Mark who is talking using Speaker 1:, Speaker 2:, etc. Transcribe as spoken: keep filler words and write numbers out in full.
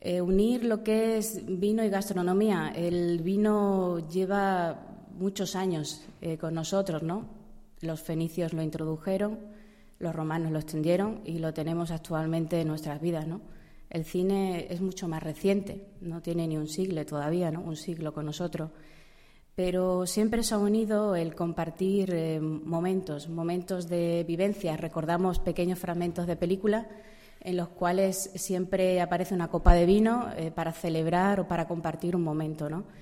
Speaker 1: Eh, unir lo que es vino y gastronomía. El vino lleva muchos años eh, con nosotros, ¿no? Los fenicios lo introdujeron, los romanos lo extendieron y lo tenemos actualmente en nuestras vidas, ¿no? El cine es mucho más reciente, no tiene ni un siglo todavía, ¿no? Un siglo con nosotros. Pero siempre se ha unido el compartir eh, momentos, momentos de vivencia. Recordamos pequeños fragmentos de película en los cuales siempre aparece una copa de vino eh, para celebrar o para compartir un momento, ¿no?